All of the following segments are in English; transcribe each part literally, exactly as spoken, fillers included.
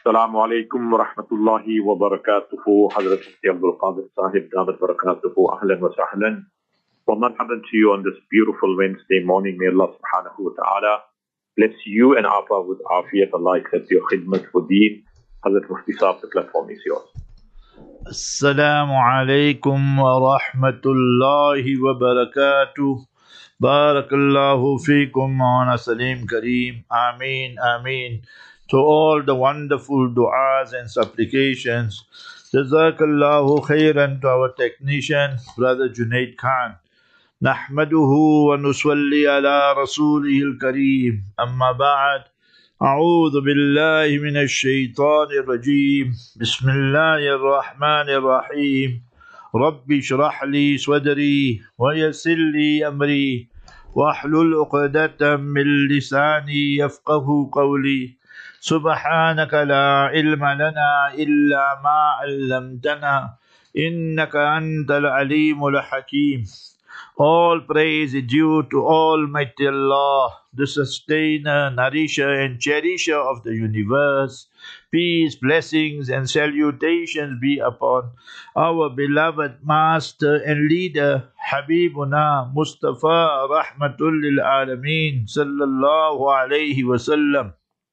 Assalamu alaikum wa rahmatullahi wa barakatuhu. Hazrat Mufti Abdul Qadir Sahib Damat barakatuhu. Ahlan wa sahlan. Wa marhaban to you on this beautiful Wednesday morning. May Allah subhanahu wa ta'ala bless you and Apa with afiyat. Allah accept your khidmat for deen. Hazrat Mufti Sahib, the platform is yours. Assalamu alaikum wa rahmatullahi wa barakatuh. Barakallahu feekum on Salim Kareem. Ameen, Ameen. To all the wonderful du'as and supplications. Jazakallahu khairan to our technician, Brother Junaid Khan. Nahmaduhu wa nusalli ala rasulihil kareem. Amma ba'd. A'udhu billahi minash shaitanir rajim. Bismillahir rahmanir rahim. Rabbi shrah li sadri wa yassir li amri wahlul uqdatan min lisani yafqahu qawli. سبحانك لا علم لنا إلا ما علمتنا إنك أنت العليم الحكيم. All praise is due to Almighty Allah, the sustainer, nourisher and cherisher of the universe. Peace, blessings and salutations be upon our beloved master and leader, Habibuna Mustafa Rahmatul lil Alameen Sallallahu Alaihi Wasallam.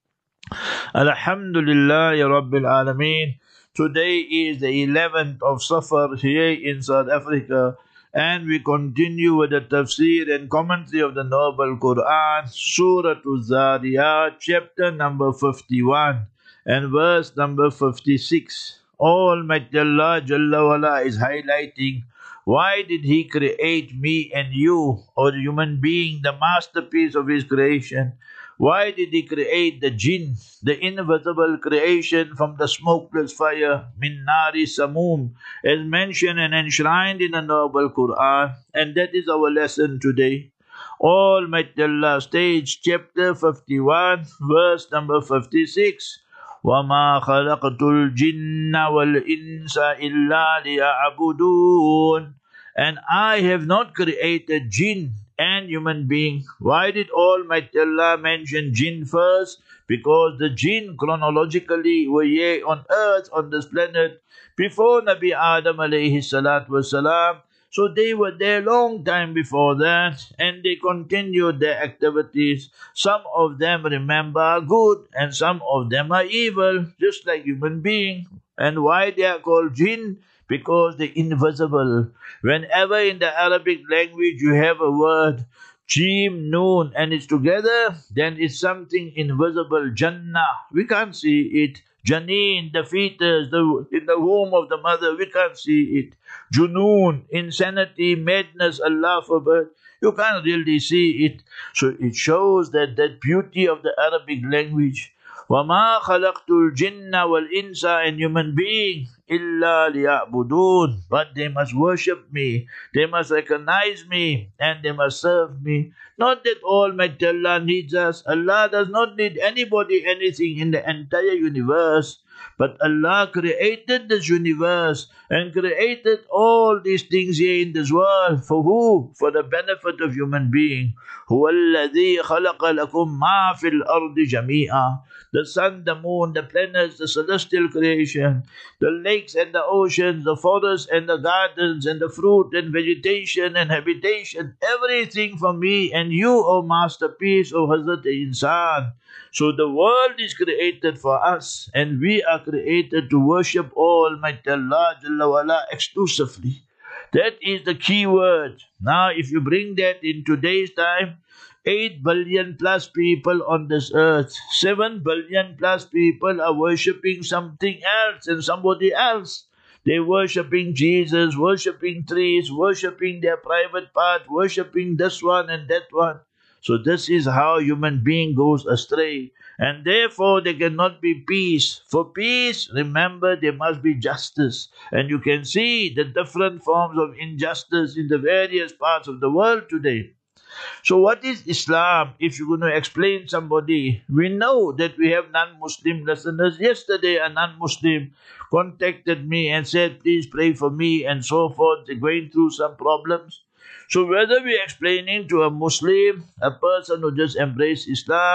Alhamdulillah Rabbil Alameen. Today is the eleventh of Safar here in South Africa, and we continue with the tafsir and commentary of the Noble Quran, Surah Al-Zariyat, chapter number fifty-one and verse number fifty-six. Almighty Allah Jalla wala is highlighting why did He create me and you, or the human being, the masterpiece of His creation. Why did He create the jinn, the invisible creation from the smokeless fire, min nari samum, as mentioned and enshrined in the Noble Quran, and that is our lesson today. Almighty Allah states, chapter fifty-one, verse number fifty-six, وَمَا خَلَقْتُ الْجِنَّ وَالْإِنسَ إِلَّا لِيَعْبُدُونَ. And I have not created jinn and human being. Why did Almighty Allah mention jinn first? Because the jinn chronologically were here on earth, on this planet, before Nabi Adam alayhi salatu wasalam. So they were there long time before that, and they continued their activities. Some of them, remember, good, and some of them are evil, just like human beings. And why they are called jinn? Because they're invisible. Whenever in the Arabic language you have a word, Jim, Noon, and it's together, then it's something invisible. Jannah, we can't see it. Janeen, the fetus, the, in the womb of the mother, we can't see it. Junoon, insanity, madness, Allah forbid, you can't really see it. So it shows that that beauty of the Arabic language. وَمَا خَلَقْتُ الْجِنَّ وَالْإِنسَ, and human being, إِلَّا لِيَعْبُدُونَ, but they must worship me, they must recognize me, and they must serve me. Not that Almighty Allah needs us. Allah does not need anybody, anything in the entire universe. But Allah created this universe and created all these things here in this world. For who? For the benefit of human being. هُوَ الَّذِي خَلَقَ لَكُم مَا فِي الْأَرْضِ جَمِيعًا. The sun, the moon, the planets, the celestial creation, the lakes and the oceans, the forests and the gardens, and the fruit and vegetation and habitation, everything for me and you, O masterpiece, O Hazrat Insan. So the world is created for us, and we are created to worship Almighty Allah Jalla wala exclusively. That is the key word. Now, if you bring that in today's time, eight billion plus people on this earth, seven billion plus people are worshipping something else and somebody else. They're worshipping Jesus, worshipping trees, worshipping their private part, worshipping this one and that one. So this is how human being goes astray. And therefore there cannot be peace. For peace, remember, there must be justice. And you can see the different forms of injustice in the various parts of the world today. So what is Islam? If you're going to explain somebody, we know that we have non-Muslim listeners. Yesterday a non-Muslim contacted me and said, please pray for me and so forth. They're going through some problems. So whether we're explaining to a Muslim, a person who just embraced Islam,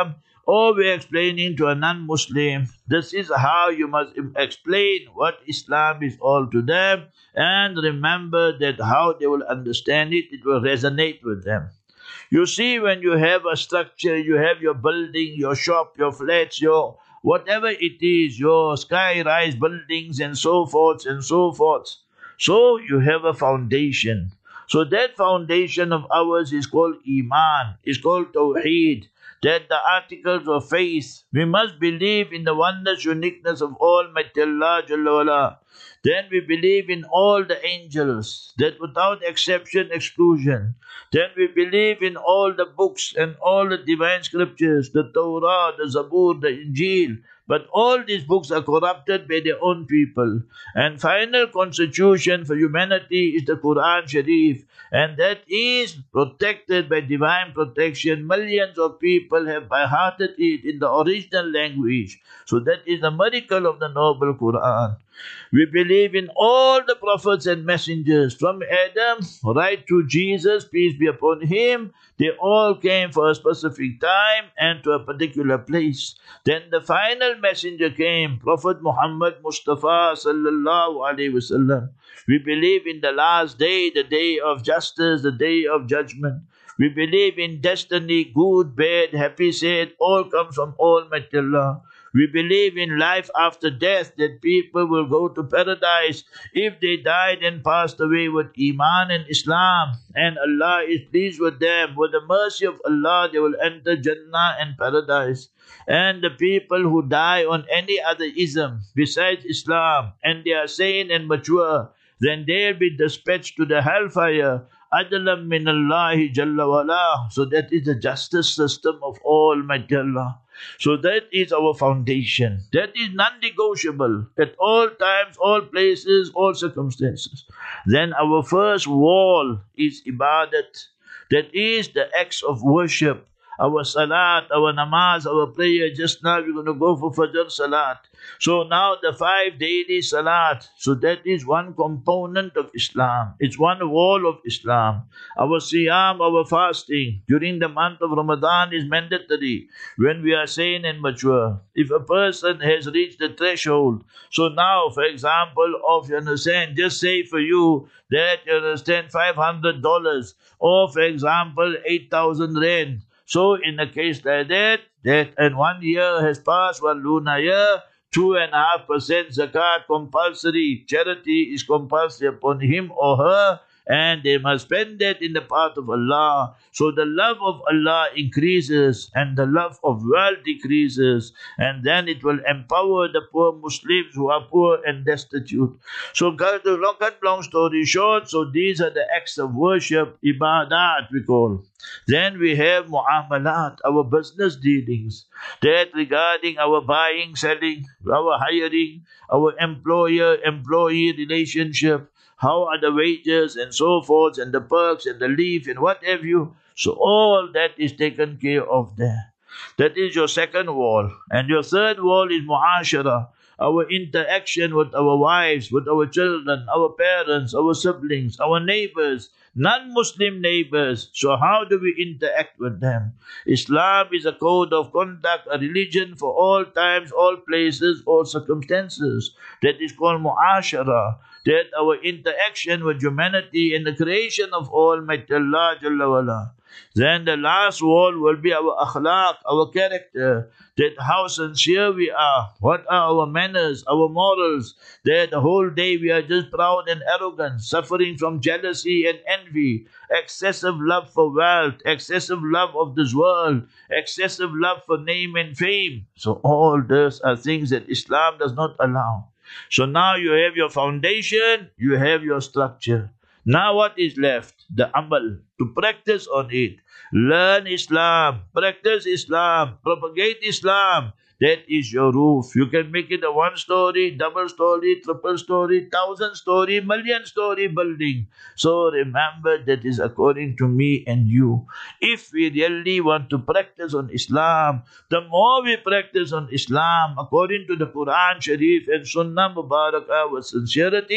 or we're explaining to a non-Muslim, this is how you must explain what Islam is all to them, and remember that how they will understand it, it will resonate with them. You see, when you have a structure, you have your building, your shop, your flats, your whatever it is, your sky-rise buildings and so forth and so forth. So you have a foundation. So that foundation of ours is called Iman, is called Tawheed. That the articles of faith, we must believe in the oneness, uniqueness of Almighty Allah Jalla wala. Then we believe in all the angels, that without exception, exclusion. Then we believe in all the books and all the divine scriptures, the Torah, the Zabur, the Injil. But all these books are corrupted by their own people. And final constitution for humanity is the Quran Sharif. And that is protected by divine protection. Millions of people have by-hearted it in the original language. So that is the miracle of the noble Quran. We believe in all the prophets and messengers, from Adam right to Jesus, peace be upon him. They all came for a specific time and to a particular place. Then the final messenger came, Prophet Muhammad Mustafa sallallahu alaihi wasallam. We believe in the last day, the day of justice, the day of judgment. We believe in destiny, good, bad, happy, sad, all comes from Almighty Allah. We believe in life after death, that people will go to paradise if they died and passed away with Iman and Islam, and Allah is pleased with them. With the mercy of Allah, they will enter Jannah and paradise. And the people who die on any other ism besides Islam, and they are sane and mature, then they'll be dispatched to the hellfire. Adalam min Allahi Jalla wala. So that is the justice system of Almighty Allah. So that is our foundation. That is non-negotiable at all times, all places, all circumstances. Then our first wall is ibadat. That is the acts of worship. Our salat, our namaz, our prayer. Just now we're going to go for Fajr salat. So now the five daily salat. So that is one component of Islam. It's one wall of Islam. Our siyam, our fasting during the month of Ramadan is mandatory when we are sane and mature. If a person has reached the threshold, so now, for example, of, you understand, just say for you that, you understand, five hundred dollars, or for example, eight thousand rand. So in a case like that, that and one year has passed, one lunar year, two and a half percent zakat compulsory, charity is compulsory upon him or her, and they must spend that in the path of Allah. So the love of Allah increases and the love of wealth decreases, and then it will empower the poor Muslims who are poor and destitute. So cut the long, cut long story short, so these are the acts of worship, ibadat we call. Then we have mu'amalat, our business dealings, that regarding our buying, selling, our hiring, our employer-employee relationship, how are the wages and so forth, and the perks and the leave and what have you. So all that is taken care of there. That is your second wall. And your third wall is mu'ashara, our interaction with our wives, with our children, our parents, our siblings, our neighbors, non-Muslim neighbors. So how do we interact with them? Islam is a code of conduct, a religion for all times, all places, all circumstances. That is called mu'ashara. That our interaction with humanity and the creation of Almighty Allah Jalla wala. Then the last wall will be our akhlaq, our character, that how sincere we are, what are our manners, our morals, that the whole day we are just proud and arrogant, suffering from jealousy and envy, excessive love for wealth, excessive love of this world, excessive love for name and fame. So all these are things that Islam does not allow. So now you have your foundation, you have your structure. Now what is left? The amal, to practice on it. Learn Islam, practice Islam, propagate Islam. That is your roof. You can make it a one story, double story, triple story, thousand story, million story building. So remember, that is according to me and you. If we really want to practice on Islam, the more we practice on Islam according to the Quran Sharif and Sunnah Mubarakah with sincerity,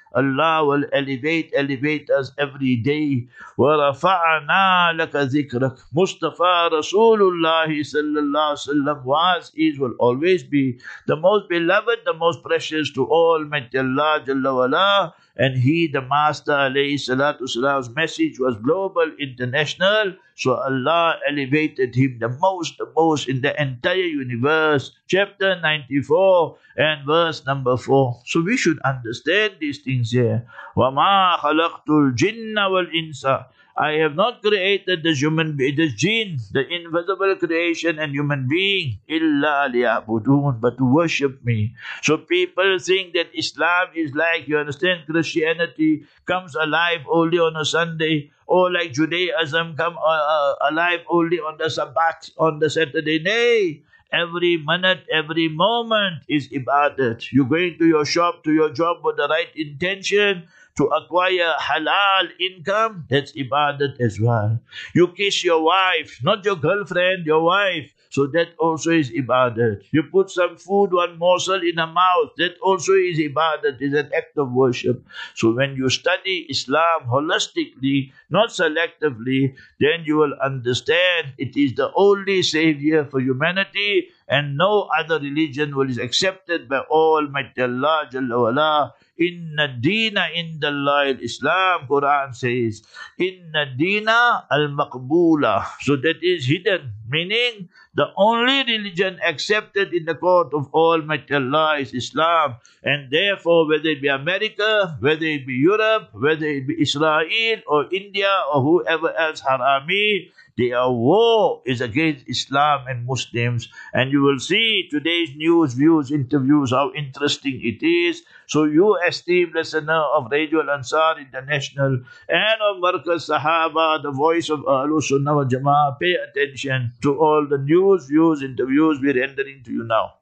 Allah will elevate, elevate us every day. وَرَفَعْنَا لَكَ ذِكْرَكَ. Mustafa Rasulullah sallallahu alaihi wasallam was, is, will always be the most beloved, the most precious to Almighty Allah Jalla wala. And he, the Master alayhi salatu wasalam's message was global, international. So Allah elevated him the most, the most in the entire universe. Chapter ninety-four and verse number four. So we should understand these things here. وَمَا خَلَقْتُ الْجِنَّ وَالْإِنسَ. I have not created the human being, the jinn, the invisible creation and human being, illa liya'budun, but to worship me. So people think that Islam is like, you understand, Christianity comes alive only on a Sunday, or like Judaism come uh, uh, alive only on the Sabbath, on the Saturday. Nay, every minute, every moment is ibadat. You're going to your shop, to your job with the right intention, to acquire halal income, that's ibadat as well. You kiss your wife, not your girlfriend, your wife, so that also is ibadat. You put some food, one morsel in a mouth, that also is ibadat, is an act of worship. So when you study Islam holistically, not selectively, then you will understand it is the only savior for humanity, and no other religion will is accepted by Almighty Allah Jalla wala. Inna dina indallahi al-Islam, Quran says. Inna dina al-maqbula. So that is hidden, meaning the only religion accepted in the court of Almighty Allah is Islam. And therefore, whether it be America, whether it be Europe, whether it be Israel or India or whoever else harami, their war is against Islam and Muslims. And you will see today's news, views, interviews, how interesting it is. So you, esteemed listener of Radio Al-Ansar International and of Markaz Sahaba, the voice of Ahlus Sunnah wal Jama'ah, pay attention to all the news, views, interviews we're rendering to you now.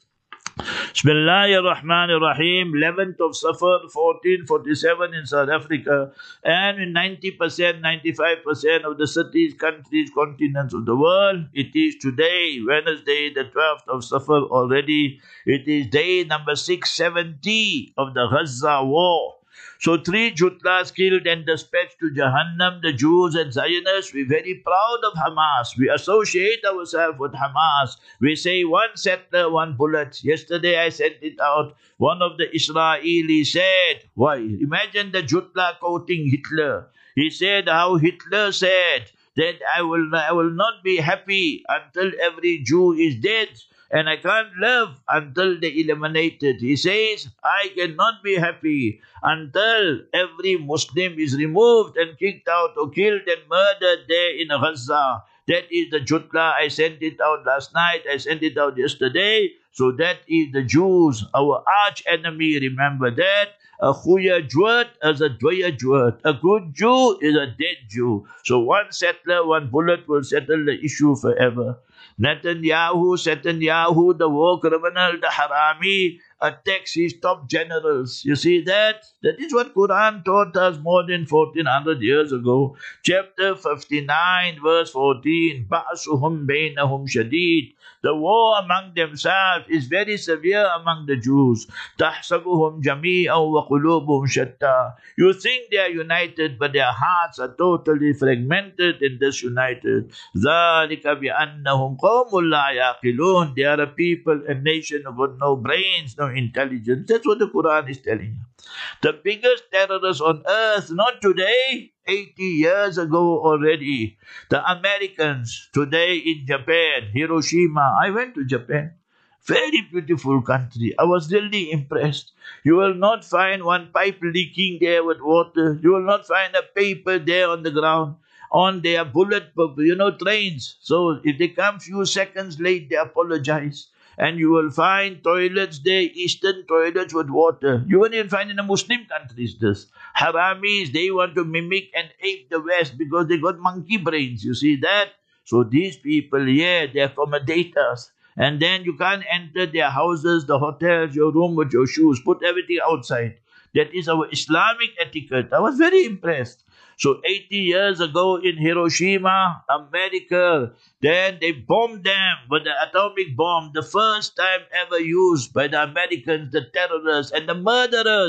Bismillahir Rahmanir Rahim, eleventh of Safar, fourteen forty-seven in South Africa, and in ninety percent, ninety-five percent of the cities, countries, continents of the world. It is today, Wednesday, the twelfth of Safar already. It is day number six seventy of the Gaza war. So three Jutlas killed and dispatched to Jahannam, the Jews and Zionists. We're very proud of Hamas. We associate ourselves with Hamas. We say one settler, one bullet. Yesterday I sent it out. One of the Israelis said, why? Imagine the Jutla quoting Hitler. He said how Hitler said that I will, I will not be happy until every Jew is dead. And I can't live until they eliminated. He says, I cannot be happy until every Muslim is removed and kicked out or killed and murdered there in Gaza. That is the Jutla. I sent it out last night. I sent it out yesterday. So that is the Jews, our arch enemy. Remember that. A Khuya Jwat is a Dwaya Jwat. A good Jew is a dead Jew. So one settler, one bullet will settle the issue forever. Netanyahu, Netanyahu, the war criminal, the harami, attacks his top generals. You see that? That is what Quran taught us more than fourteen hundred years ago. Chapter fifty-nine, verse fourteen. Ba'asuhum bainahum shadid. The war among themselves is very severe among the Jews. Tahsabuhum jami'an wa qulubuhum shatta. You think they are united, but their hearts are totally fragmented and disunited. Zalika bi'annahum qawmun la yaqilun. They are a people, a nation who got no brains, no intelligence. That's what the Quran is telling you. The biggest terrorists on earth, not today, eighty years ago already. The Americans, today in Japan, Hiroshima. I went to Japan. Very beautiful country. I was really impressed. You will not find one pipe leaking there with water. You will not find a paper there on the ground. On their bullet, you know, trains. So if they come few seconds late, they apologize. And you will find toilets there, Eastern toilets with water. You won't even find in the Muslim countries this. Haramis, they want to mimic and ape the West because they got monkey brains. You see that? So these people here, they accommodate us. And then you can't enter their houses, the hotels, your room with your shoes. Put everything outside. That is our Islamic etiquette. I was very impressed. So eighty years ago in Hiroshima, America, then they bombed them with the atomic bomb, the first time ever used by the Americans, the terrorists and the murderers.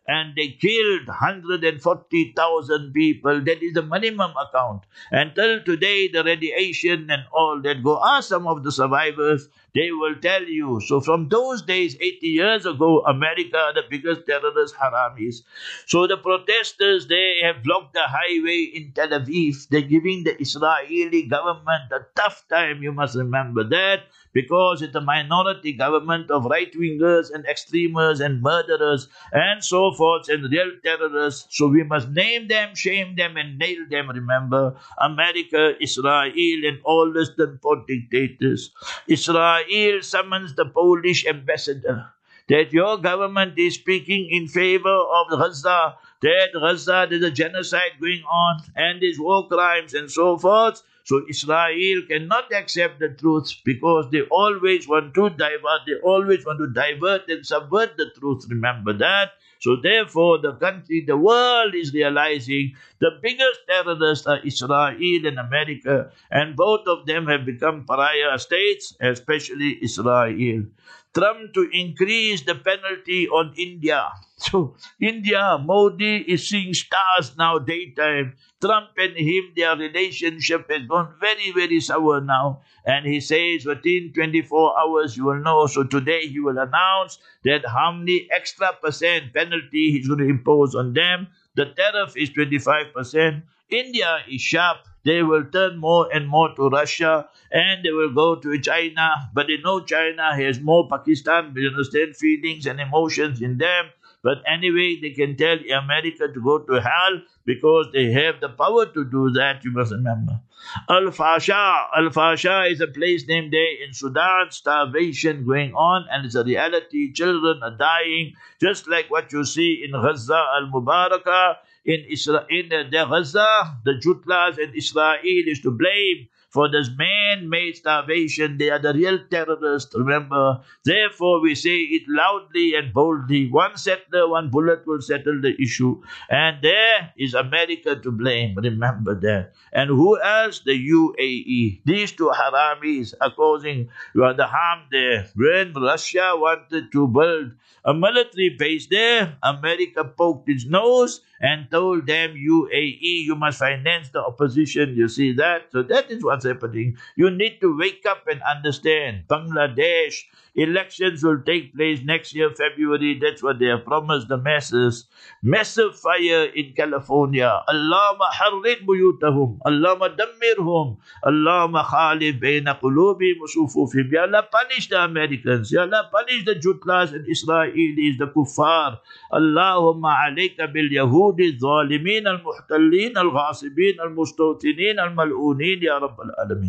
and they killed one hundred forty thousand people. That is the minimum account. Until today, the radiation and all that go. Ask some of the survivors, they will tell you. So from those days, eighty years ago, America are the biggest terrorist haramis. So the protesters, they have blocked the highway in Tel Aviv. They're giving the Israeli government a tough time, you must remember that, because it's a minority government of right-wingers and extremists and murderers and so forth and real terrorists. So we must name them, shame them and nail them, remember. America, Israel and all the Stanford dictators. Israel summons the Polish ambassador that your government is speaking in favor of Gaza, that Gaza there's a genocide going on and there's war crimes and so forth. So Israel cannot accept the truth because they always want to divert, they always want to divert and subvert the truth, remember that. So therefore the country, the world is realizing the biggest terrorists are Israel and America, and both of them have become pariah states, especially Israel. Trump to increase the penalty on India. So India, Modi is seeing stars now daytime. Trump and him, their relationship has gone very, very sour now. And he says within twenty-four hours you will know. So today he will announce that how many extra percent penalty he's going to impose on them. The tariff is twenty-five percent. India is sharp. They will turn more and more to Russia and they will go to China. But they know China has more Pakistan, you understand, feelings and emotions in them. But anyway, they can tell America to go to hell because they have the power to do that, you must remember. Al-Fasha. Al-Fasha is a place named there in Sudan. Starvation going on and it's a reality. Children are dying, just like what you see in Gaza al-Mubarakah. In Israel, in the, the Gaza, the Jutlas and Israel is to blame for this man-made starvation. They are the real terrorists, remember. Therefore, we say it loudly and boldly. One settler, one bullet will settle the issue. And there is America to blame, remember that. And who else? The U A E. These two haramis are causing the harm there. When Russia wanted to build a military base there, America poked its nose and told them, U A E, you must finance the opposition. You see that? So that is what's happening. You need to wake up and understand. Bangladesh, elections will take place next year, February. That's what they have promised the masses. Massive fire in California. Allahumma harrik buyutahum. Allahumma dammirhum. Allahumma khalib bayna qulubi musufufim. Ya Allah, punish the Americans. Ya Allah, punish the Jutlas and Israelis, the kuffar. Allahumma alayka bil yahud الظالمين المحتلين الغاصبين المستوطنين الملعونين يا رب العالمين.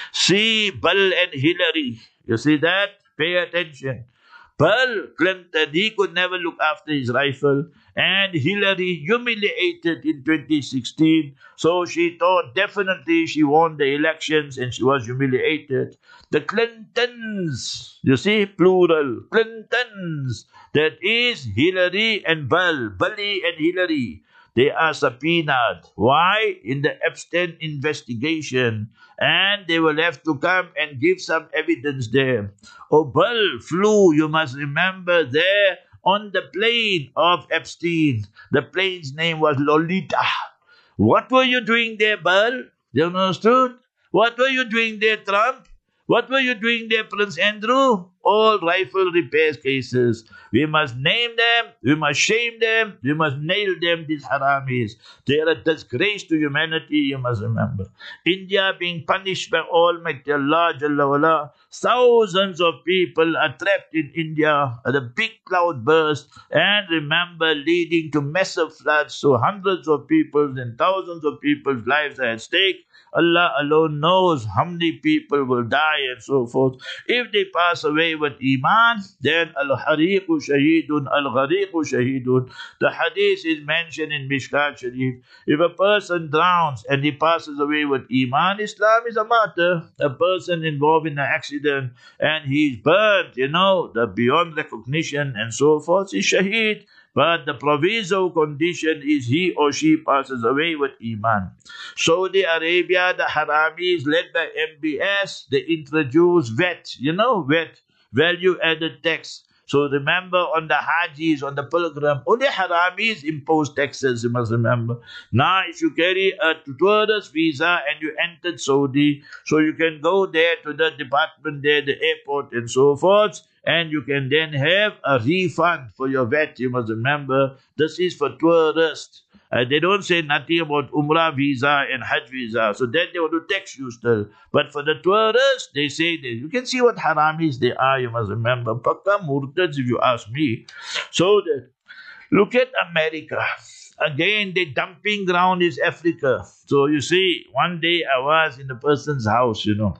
See Bill and Hillary. You see that? Pay attention. Bill Clinton, he could never look after his rifle, and Hillary humiliated in twenty sixteen. So she thought definitely she won the elections and she was humiliated. The Clintons, you see, plural, Clintons, that is Hillary and Bill, Billy and Hillary. They are subpoenaed. Why? In the Epstein investigation. And they will have to come and give some evidence there. Oh, Bill flew, you must remember, there on the plane of Epstein. The plane's name was Lolita. What were you doing there, Bill? You understood? What were you doing there, Trump? What were you doing there, Prince Andrew? All rifle repair cases. We must name them, we must shame them, we must nail them, these haramis. They are a disgrace to humanity, you must remember. India being punished by Almighty Allah, Jalla wala. Thousands of people are trapped in India at a big cloud burst, and remember, leading to massive floods. So hundreds of people and thousands of people's lives are at stake. Allah alone knows how many people will die and so forth. If they pass away with Iman, then Al-Hariqu Shahidun, Al-Ghariqu Shahidun. The hadith is mentioned in Mishkat Sharif. If a person drowns and he passes away with Iman, Islam is a martyr. A person involved in an accident and he's burnt, you know, the beyond recognition and so forth, is Shaheed. But the proviso condition is he or she passes away with Iman. Saudi Arabia, the Haramis led by M B S, they introduced V A T, you know, V A T, value added tax. So remember, on the Hajis, on the pilgrim, only Haramis impose taxes, you must remember. Now, if you carry a tourist visa and you entered Saudi, so you can go there to the department there, the airport and so forth, and you can then have a refund for your V A T, you must remember. This is for tourists. Uh, they don't say nothing about Umrah visa and Hajj visa. So then they want to tax you still. But for the tourists, they say that you can see what haramis they are, you must remember. Pakka murtads, if you ask me. So the, look at America. Again, the dumping ground is Africa. So you see, one day I was in a person's house, you know.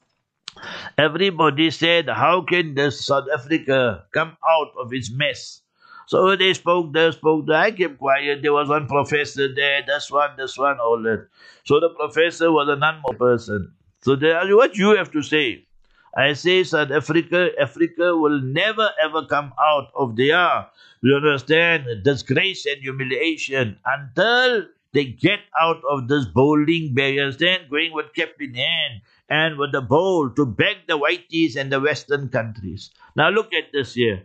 Everybody said, how can this South Africa come out of its mess? So they spoke there, spoke there. I kept quiet. There was one professor there, this one, this one, all that. So the professor was a non-more person. So they asked, what you have to say? I say South Africa, Africa will never ever come out of their, you understand, disgrace and humiliation until they get out of this bowling bay, you understand, going with cap in hand and with the bowl to beg the whiteys and the Western countries. Now look at this here.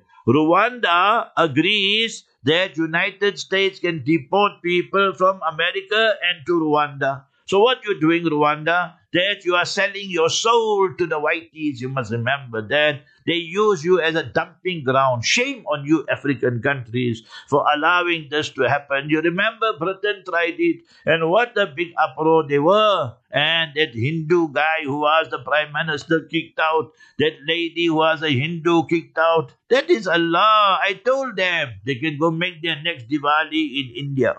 Rwanda agrees that United States can deport people from America and to Rwanda. So what you're doing, Rwanda, that you are selling your soul to the whiteys. You must remember that they use you as a dumping ground. Shame on you, African countries, for allowing this to happen. You remember Britain tried it, and what a big uproar they were. And that Hindu guy who was the prime minister kicked out, that lady who was a Hindu kicked out. That is Allah. I told them they can go make their next Diwali in India.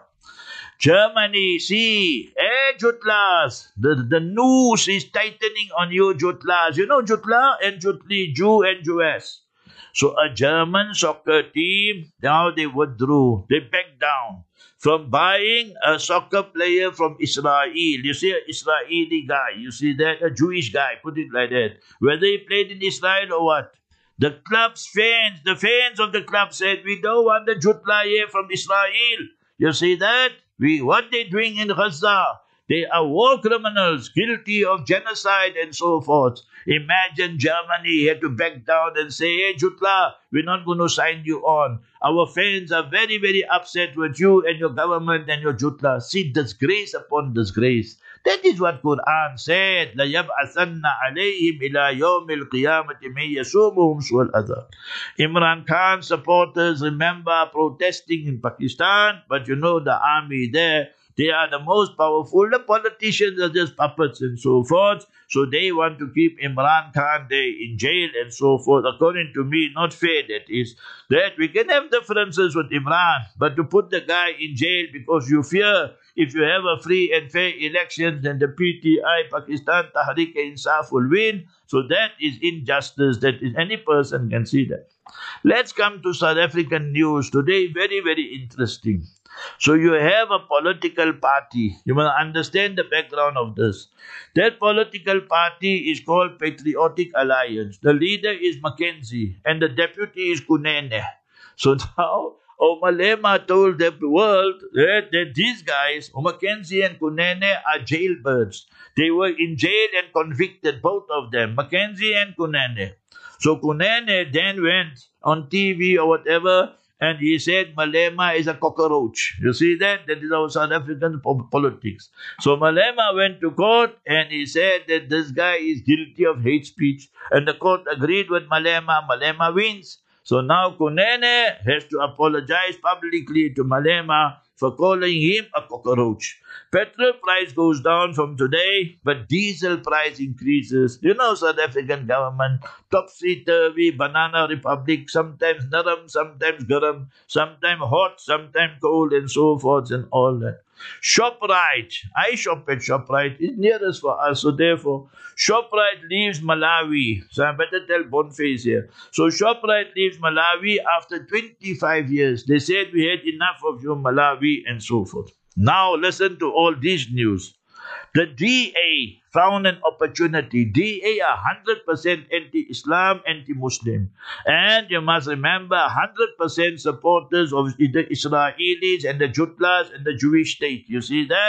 Germany, see, eh, Jutlas, the, the noose is tightening on you, Jutlas. You know Jutla and Jutli, Jew and Jewess. So a German soccer team, now they withdrew, they backed down from buying a soccer player from Israel. You see, an Israeli guy, you see that, a Jewish guy, put it like that. Whether he played in Israel or what. The club's fans, the fans of the club said, we don't want the Jutla here from Israel. You see that? We, what they're doing in Gaza, they are war criminals, guilty of genocide and so forth. Imagine Germany had to back down and say, hey, Jutla, we're not going to sign you on. Our fans are very, very upset with you and your government and your Jutla. See, disgrace upon disgrace. That is what Quran said. لَيَبْعَثَنَّ عَلَيْهِمْ إِلَى يَوْمِ الْقِيَامَةِ مَنْ يَسُومُهُمْ سُوءَ الْعَذَابِ. Imran Khan supporters remember protesting in Pakistan, but you know the army there, they are the most powerful. The politicians are just puppets and so forth. So they want to keep Imran Khan there in jail and so forth. According to me, not fair that is. That we can have differences with Imran, but to put the guy in jail because you fear if you have a free and fair elections, then the P T I, Pakistan Tehreek-e-Insaf will win. So that is injustice. That is, any person can see that. Let's come to South African news today. Very, very interesting. So you have a political party. You must understand the background of this. That political party is called Patriotic Alliance. The leader is Mackenzie and the deputy is Kunene. So now, Malema told the world that, that these guys, Mackenzie and Kunene, are jailbirds. They were in jail and convicted, both of them, Mackenzie and Kunene. So Kunene then went on T V or whatever, and he said Malema is a cockroach. You see that? That is our South African po politics. So Malema went to court and he said that this guy is guilty of hate speech. And the court agreed with Malema. Malema wins. So now Kunene has to apologize publicly to Malema for calling him a cockroach. Petrol price goes down from today, but diesel price increases. You know, South African government, topsy-turvy, banana republic, sometimes naram, sometimes garam, sometimes hot, sometimes cold, and so forth and all that. ShopRite, I shop at ShopRite, it's nearest for us, so therefore, ShopRite leaves Malawi. So I better tell Boniface here. So ShopRite leaves Malawi after twenty-five years. They said we had enough of you, Malawi, and so forth. Now listen to all these news. The D A found an opportunity. D A are one hundred percent anti-Islam, anti-Muslim. And you must remember, one hundred percent supporters of the Israelis and the Jutlas and the Jewish state. You see that?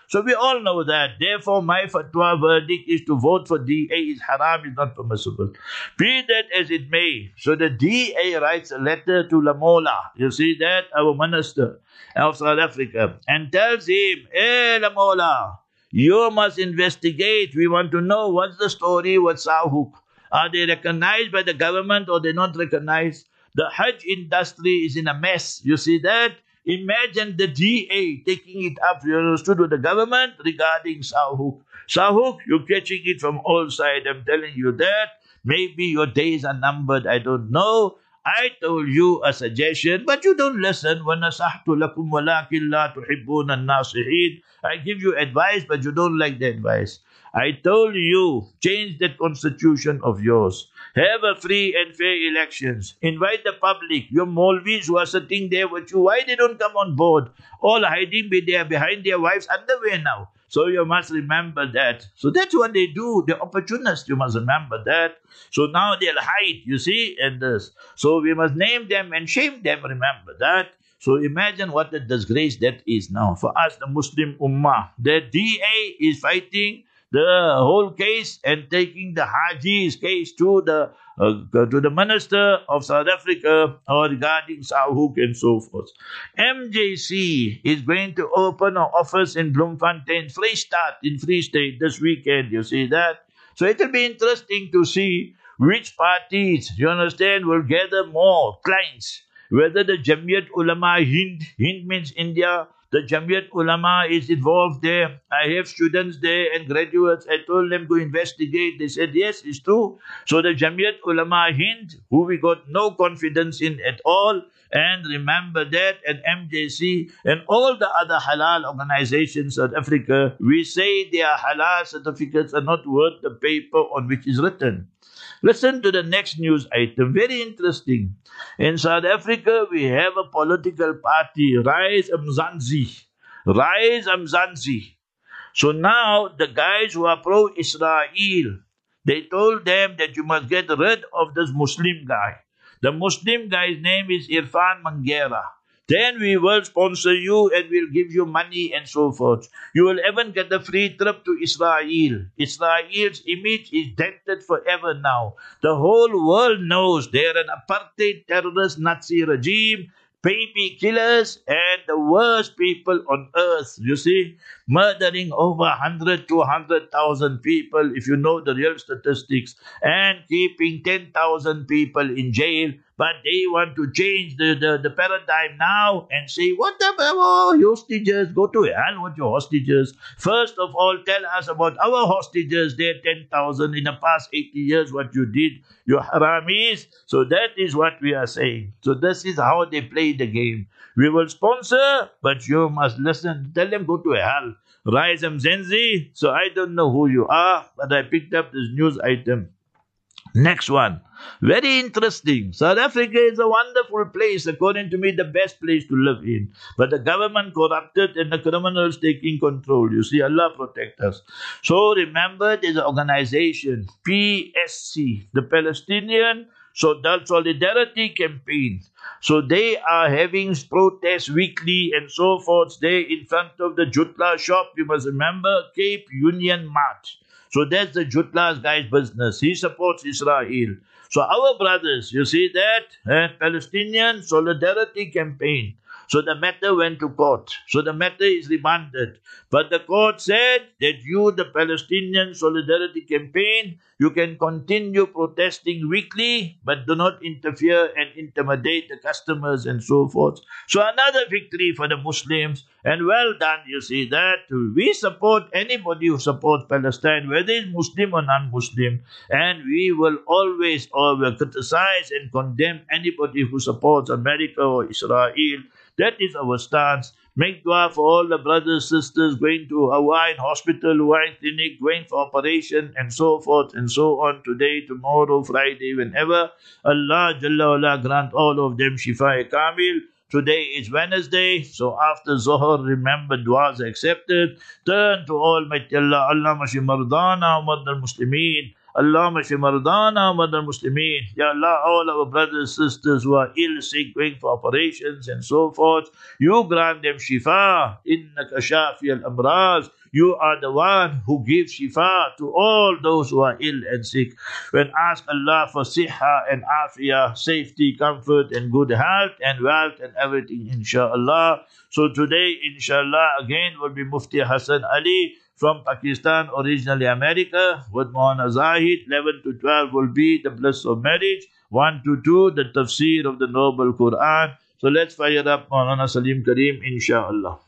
So we all know that. Therefore, my fatwa verdict is to vote for D A is haram, is not permissible. Be that as it may. So the D A writes a letter to Lamola, you see that, our minister of South Africa, and tells him, hey Lamola, you must investigate. We want to know what's the story with Sahuk. Are they recognized by the government or they not recognized? The Hajj industry is in a mess. You see that? Imagine the D A taking it up, you understood, with the government regarding Sahuk. Sahuk, you're catching it from all sides. I'm telling you that. Maybe your days are numbered. I don't know. I told you a suggestion, but you don't listen. وَنَصَحْتُ لَكُمْ وَلَكِنْ لَا تُحِبُّونَ النَّاصِحِينَ. I give you advice, but you don't like the advice. I told you, change that constitution of yours. Have a free and fair elections. Invite the public. Your Maulvis who are sitting there with you, why they don't come on board? All hiding be there behind their wives' underwear now. So you must remember that. So that's what they do. They're opportunists. You must remember that. So now they'll hide, you see, and this. So we must name them and shame them. Remember that. So imagine what a disgrace that is now for us, the Muslim Ummah. The D A is fighting the whole case and taking the Haji's case to the uh, to the Minister of South Africa uh, regarding Sahuk and so forth. M J C is going to open an office in Bloemfontein, Free State, in Free State this weekend. You see that? So it will be interesting to see which parties, you understand, will gather more clients. Whether the Jamiyat Ulama Hind, Hind means India, the Jamiyat Ulama is involved there. I have students there and graduates. I told them to investigate. They said, yes, it's true. So the Jamiyat Ulama Hind, who we got no confidence in at all, and remember that, and M J C, and all the other halal organizations in South Africa, we say their halal certificates are not worth the paper on which is written. Listen to the next news item. Very interesting. In South Africa, we have a political party, Rise Mzansi. Rise Mzansi. So now, the guys who are pro-Israel, they told them that you must get rid of this Muslim guy. The Muslim guy's name is Irfan Mangera. Then we will sponsor you and we'll give you money and so forth. You will even get a free trip to Israel. Israel's image is dented forever now. The whole world knows they're an apartheid terrorist Nazi regime, baby killers, and the worst people on earth, you see, murdering over one hundred to one hundred thousand people, if you know the real statistics, and keeping ten thousand people in jail. But they want to change the, the, the paradigm now and say, what the oh, hostages? Go to hell with your hostages. First of all, tell us about our hostages. They're ten thousand in the past eighty years, what you did, you haramis. So that is what we are saying. So this is how they play the game. We will sponsor, but you must listen. Tell them go to hell. Rise Mzansi. So I don't know who you are, but I picked up this news item. Next one. Very interesting. South Africa is a wonderful place, according to me, the best place to live in. But the government corrupted and the criminals taking control. You see, Allah protect us. So remember, there's an organization, P S C, the Palestinian Solidarity Campaign. So they are having protests weekly and so forth. They in front of the Jutla shop, you must remember, Cape Union Mart. So that's the Jutla's guy's business. He supports Israel. So our brothers, you see that? Eh? Palestinian Solidarity Campaign. So the matter went to court. So the matter is remanded. But the court said that you, the Palestinian Solidarity Campaign, you can continue protesting weekly, but do not interfere and intimidate the customers and so forth. So another victory for the Muslims. And well done, you see that. We support anybody who supports Palestine, whether it's Muslim or non-Muslim. And we will always, always criticize and condemn anybody who supports America or Israel. That is our stance. Make dua for all the brothers, sisters going to Hawaiian hospital, Hawaiian clinic, going for operation and so forth and so on today, tomorrow, Friday, whenever. Allah Jalla wala grant all of them Shifa Kamil. Today is Wednesday, so after Zohar, remember du'as accepted. Turn to Almighty Allah, Allah mashi mardana wa mardal muslimin. Allahumma shfi mardana wa mardal muslimin. Ya Allah, all our brothers and sisters who are ill, sick, going for operations and so forth, you grant them shifa. Innaka shafi al-amraz. You are the one who gives shifa to all those who are ill and sick. When ask Allah for siha and afiyah, safety, comfort and good health and wealth and everything, inshallah. So today, inshallah, again will be Mufti Hassan Ali from Pakistan, originally America, with Maulana Zahid. eleven to twelve will be the bliss of marriage. one to two, the tafsir of the Noble Quran. So let's fire up Maulana Salim Kareem, inshallah.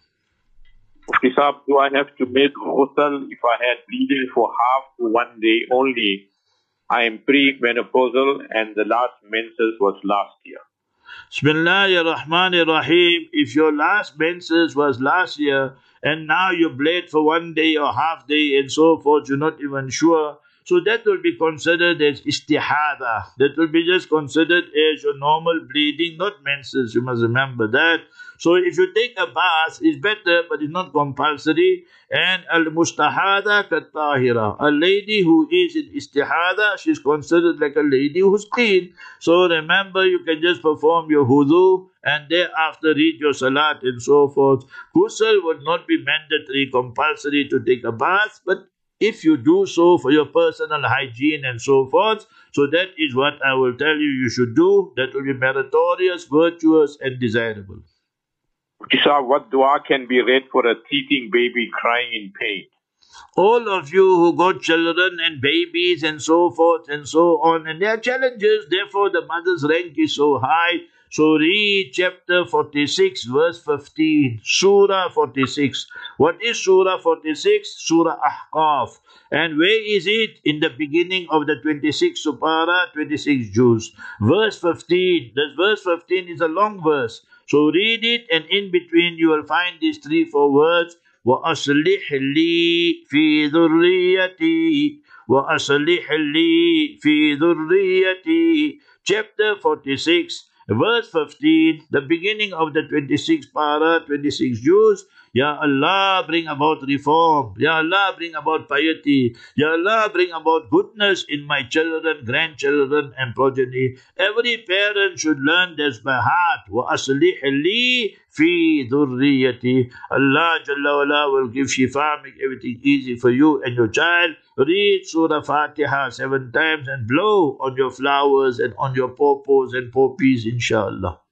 Mufti Saab, do I have to make ghusl if I had bleeding for half to one day only? I am pre-menopausal and the last menses was last year. Bismillahir Rahmanir Rahim. If your last menses was last year and now you bled for one day or half day and so forth, you're not even sure. So that will be considered as istihada. That will be just considered as your normal bleeding, not menses. You must remember that. So if you take a bath, it's better, but it's not compulsory. And al-mustahada kat-tahira. A lady who is in istihada, she's considered like a lady who's clean. So remember, you can just perform your wudu and thereafter read your salat and so forth. Ghusl would not be mandatory, compulsory to take a bath, but if you do so for your personal hygiene and so forth, so that is what I will tell you you should do. That will be meritorious, virtuous and desirable. Isha, what dua can be read for a teething baby crying in pain? All of you who got children and babies and so forth and so on, and there are challenges, therefore the mother's rank is so high. So read chapter forty-six, verse fifteen, Surah forty-six. What is Surah forty-six? Surah Ahqaf. And where is it? In the beginning of the twenty-sixth Supara, twenty-six Juz. Verse fifteen. This verse fifteen is a long verse. So read it, and in between you will find these three, four words. وَأَصْلِحْ لِي فِي ذُرِّيَّتِي وَأَصْلِحْ لِي فِي ذُرِّيَّتِي. Chapter forty-six, verse fifteen, the beginning of the twenty-sixth para, twenty-six Juz. Ya Allah, bring about reform. Ya Allah, bring about piety. Ya Allah, bring about goodness in my children, grandchildren and progeny. Every parent should learn this by heart. وَأَصْلِحْ لِي فِي ذُرِّيَّتِي. Allah Jalla wala will give shifa, make everything easy for you and your child. Read Surah Fatiha seven times and blow on your flowers and on your pawpaws and poppies, inshallah.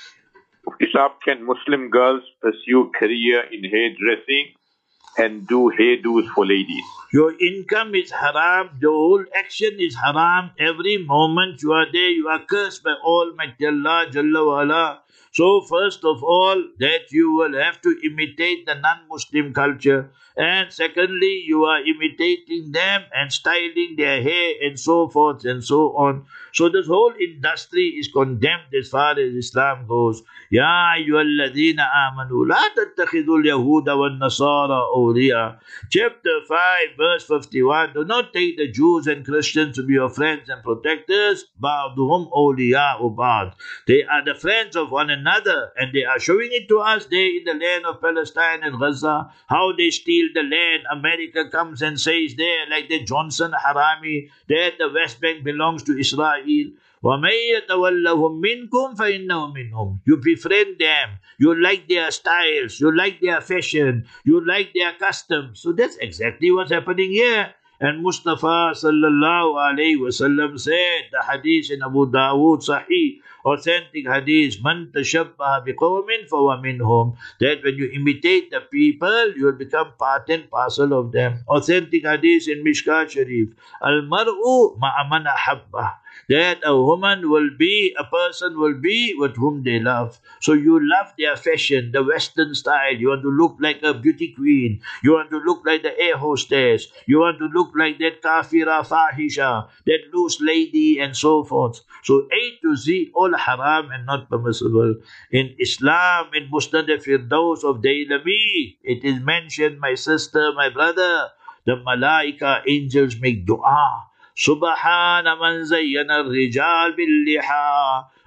Isab, can Muslim girls pursue career in hairdressing and do hairdos for ladies? Your income is haram, your whole action is haram. Every moment you are there, you are cursed by Almighty Allah Jalla wa'ala. So first of all, that you will have to imitate the non-Muslim culture. And secondly, you are imitating them and styling their hair and so forth and so on. So this whole industry is condemned as far as Islam goes. Ya ayyuhalladhina amanu la tattakhidul yahuda wan nasara awliya. Chapter five, verse fifty-one. Do not take the Jews and Christians to be your friends and protectors. Ba'duhum awliya'u ba'd. They are the friends of one another, and they are showing it to us there in the land of Palestine and Gaza, how they steal the land. America comes and says there, like the Johnson Harami, that the West Bank belongs to Israel. وَمَن يَتَوَلَّهُم مِّنكُمْ فَإِنَّهُ مِنْهُمْ. You befriend them, you like their styles, you like their fashion, you like their customs. So that's exactly what's happening here. And Mustafa sallallahu alayhi wasallam said, the hadith in Abu Dawood Sahih, authentic hadith, man tashabbaha biqawmin fahuwa minhum, that when you imitate the people, you will become part and parcel of them. Authentic hadith in Mishkat Sharif, al-mar'u ma'a man ahabba, that a woman will be, a person will be with whom they love. So you love their fashion, the Western style. You want to look like a beauty queen. You want to look like the air hostess. You want to look like that kafira fahisha, that loose lady and so forth. So A to Z, all haram and not permissible. In Islam, in Musnad Firdaus of Daylami, it is mentioned, my sister, my brother, the malaika, angels make dua. Subhana man zayyana al-rijal bil-liha.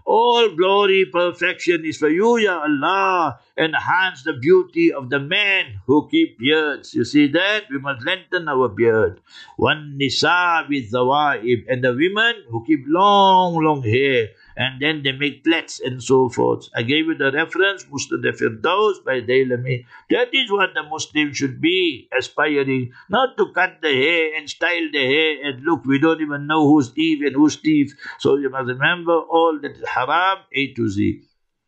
All glory, perfection is for you, Ya Allah. Enhance the beauty of the men who keep beards. You see that? We must lengthen our beard. One nisa with zawaib, and the women who keep long, long hair, and then they make plaits and so forth. I gave you the reference, Musnad al-Firdaus by Daylami. That is what the Muslim should be aspiring, not to cut the hair and style the hair and look, we don't even know who's Eve and who's Steve. So you must remember all that is haram, A to Z.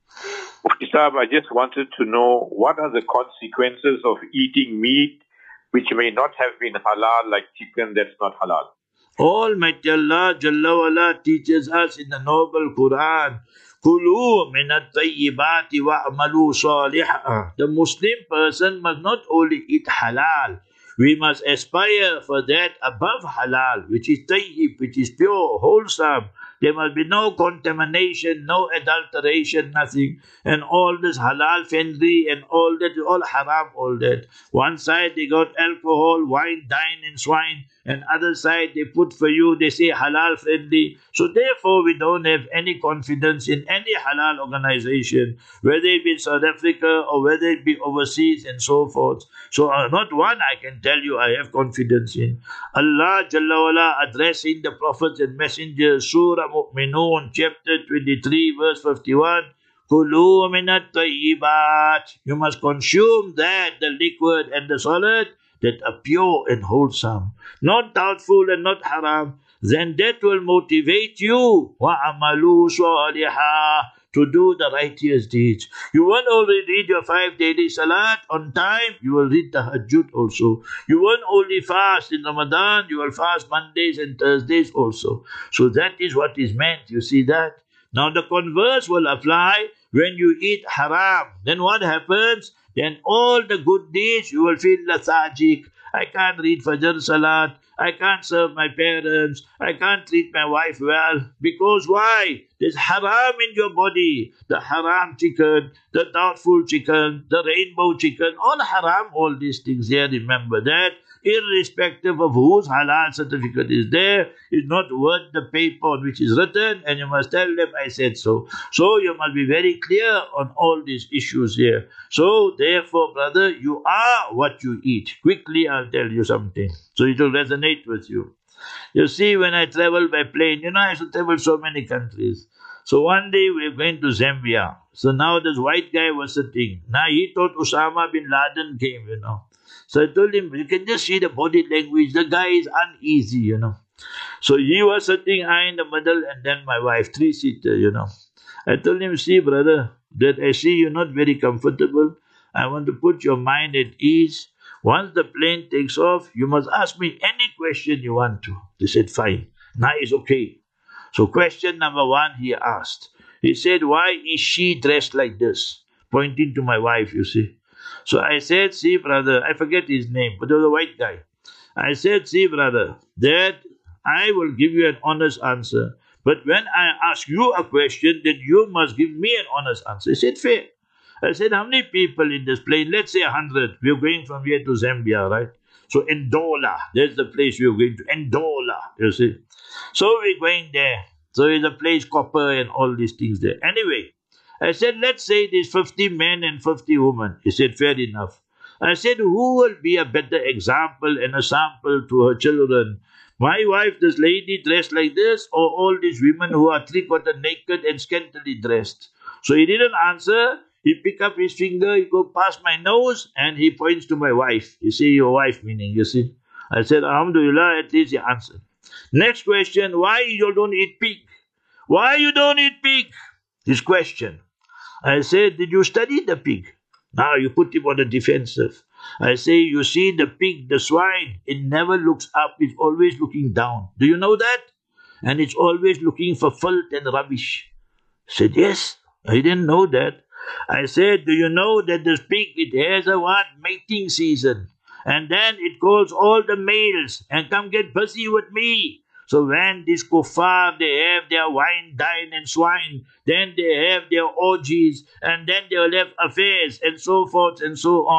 Mufti Sahib, I just wanted to know what are the consequences of eating meat which may not have been halal, like chicken that's not halal. Almighty Allah Jalla wala teaches us in the noble Quran, Kulu min at-tayyibati wa'amalu salihah. The Muslim person must not only eat halal, we must aspire for that above halal, which is tayyib, which is pure, wholesome. There must be no contamination, no adulteration, nothing. And all this halal friendly and all that, all haram, all that. One side they got alcohol, wine, dine and swine. And other side they put for you, they say halal friendly. So therefore we don't have any confidence in any halal organization, whether it be in South Africa or whether it be overseas and so forth. So uh, not one I can tell you I have confidence in. Allah Jalla wala addressing the prophets and messengers, Surah Mu'minun, chapter twenty-three, verse fifty-one. Kulu minat tayyibat. You must consume that, the liquid and the solid, that are pure and wholesome, not doubtful and not haram. Then that will motivate you, وَعَمَلُوا صَالِحًا, to do the righteous deeds. You won't only read your five daily salat on time, you will read the Tahajjud also. You won't only fast in Ramadan, you will fast Mondays and Thursdays also. So that is what is meant, you see that? Now the converse will apply when you eat haram. Then what happens? Then all the good deeds you will feel lethargic. I can't read Fajr Salat. I can't serve my parents. I can't treat my wife well. Because why? There's haram in your body. The haram chicken, the doubtful chicken, the rainbow chicken, all haram, all these things here. Remember that. Irrespective of whose halal certificate is there, is not worth the paper on which is written, and you must tell them I said so. So you must be very clear on all these issues here. So therefore, brother, you are what you eat. Quickly I'll tell you something, so it will resonate with you. You see, when I travel by plane, you know, I should travel so many countries. So one day we were going to Zambia. So now this white guy was sitting. Now he thought Osama bin Laden came, you know. So I told him, you can just see the body language. The guy is uneasy, you know. So he was sitting, I in the middle, and then my wife, three-seater, you know. I told him, see, brother, that I see you're not very comfortable. I want to put your mind at ease. Once the plane takes off, you must ask me any question you want to. They said, fine. Now it's okay. So question number one, he asked. He said, why is she dressed like this? Pointing to my wife, you see. So I said, see, brother, I forget his name, but there was a white guy. I said, see, brother, that I will give you an honest answer. But when I ask you a question, then you must give me an honest answer. He said, fair. I said, how many people in this plane? Let's say a hundred. We're going from here to Zambia, right? So Ndola, there's the place we're going to. Ndola, you see. So we're going there. So there's a place, copper and all these things there. Anyway, I said, let's say there's fifty men and fifty women. He said, fair enough. I said, who will be a better example and a sample to her children? My wife, this lady dressed like this, or all these women who are three-quarter naked and scantily dressed? So he didn't answer. He picked up his finger, he go past my nose, and he points to my wife. You see, your wife meaning, you see. I said, Alhamdulillah, at least he answered. Next question, why you don't eat pig? Why you don't eat pig? His question. I said, did you study the pig? Now you put him on the defensive. I say, you see the pig, the swine, it never looks up, it's always looking down. Do you know that? And it's always looking for filth and rubbish. I said, yes, I didn't know that. I said, do you know that this pig, it has a what? Mating season. And then it calls all the males and come get busy with me. So when this kuffar, they have their wine, dine and swine, then they have their orgies, and then they'll have affairs and so forth and so on.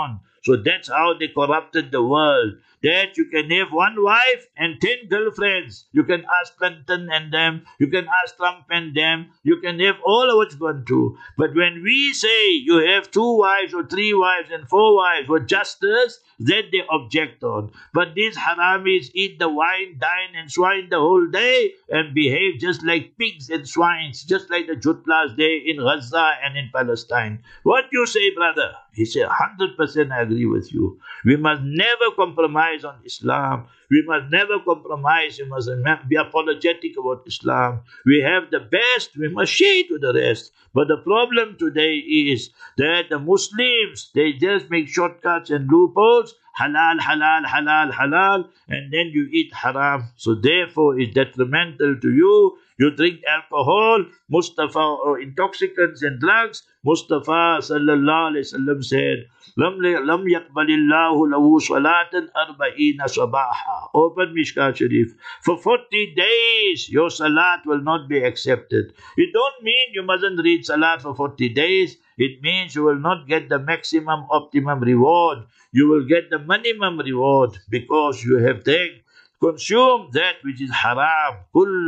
So that's how they corrupted the world. That you can have one wife and ten girlfriends. You can ask Clinton and them. You can ask Trump and them. You can have all of what's gone through. But when we say you have two wives or three wives and four wives for justice, that they object on. But these haramis eat the wine, dine and swine the whole day and behave just like pigs and swines, just like the Jutlas there in Gaza and in Palestine. What do you say, brother? He said, one hundred percent I agree with you. We must never compromise on Islam. We must never compromise. We must be apologetic about Islam. We have the best. We must share it with the rest. But the problem today is that the Muslims, they just make shortcuts and loopholes. Halal, halal, halal, halal. And then you eat haram. So therefore, it's detrimental to you. You drink alcohol, Mustafa, or intoxicants and drugs. Mustafa sallallahu alayhi wasallam said, Lam lam yaqbalillahu lahu salatan arba'ina sabaha. Open Mishkat Sharif. For forty days, your salat will not be accepted. It don't mean you mustn't read salat for forty days. It means you will not get the maximum optimum reward. You will get the minimum reward because you have taken consume that which is haram.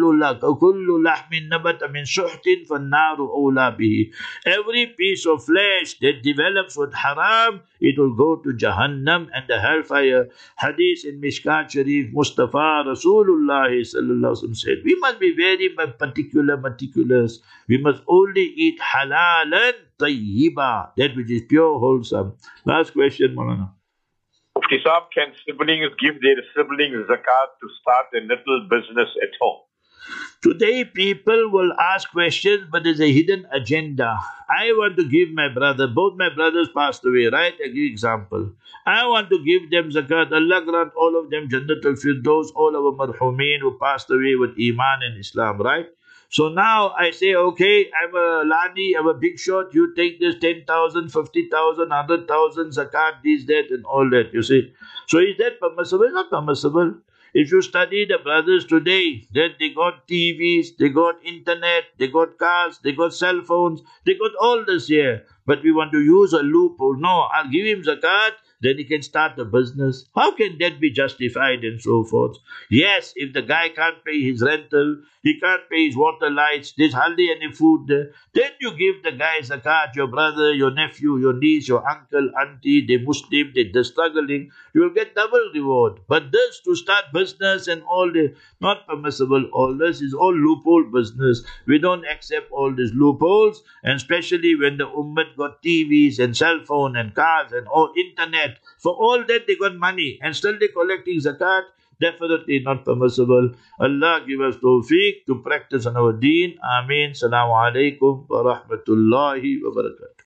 Kullu lahmin nabata min suhtin fannaru awla bihi. Every piece of flesh that develops with haram, it will go to Jahannam and the hellfire. Hadith in Mishkat Sharif, Mustafa Rasulullah sallallahu alaihi wasallam said, we must be very particular, meticulous. We must only eat halalan tayyiba, that which is pure, wholesome. Last question, Maulana. Mufti Saab, can siblings give their siblings zakat to start a little business at home? Today people will ask questions, but there's a hidden agenda. I want to give my brother, both my brothers passed away, right? I give example. I want to give them zakat. Allah grant all of them Jannatul Firdaus, all our marhumin who passed away with Iman and Islam, right? So now I say, okay, I'm a Lani, I'm a big shot, you take this ten thousand, fifty thousand, one hundred thousand, zakat, this, that, and all that, you see. So is that permissible? It's not permissible. If you study the brothers today, that they got T Vs, they got internet, they got cars, they got cell phones, they got all this here. But we want to use a loophole. No, I'll give him zakat, then he can start a business. How can that be justified and so forth? Yes, if the guy can't pay his rental, he can't pay his water lights, there's hardly any food there, then you give the guy zakat, your brother, your nephew, your niece, your uncle, auntie, they're Muslim, they're struggling, you will get double reward. But this to start business and all the, not permissible, all this is all loophole business. We don't accept all these loopholes, and especially when the ummah got T Vs and cell phone and cars and all internet. For all that they got money and still they collecting zakat. Definitely not permissible. Allah give us tawfiq to practice on our deen. Ameen. Assalamu alaikum wa rahmatullahi wa barakatuh.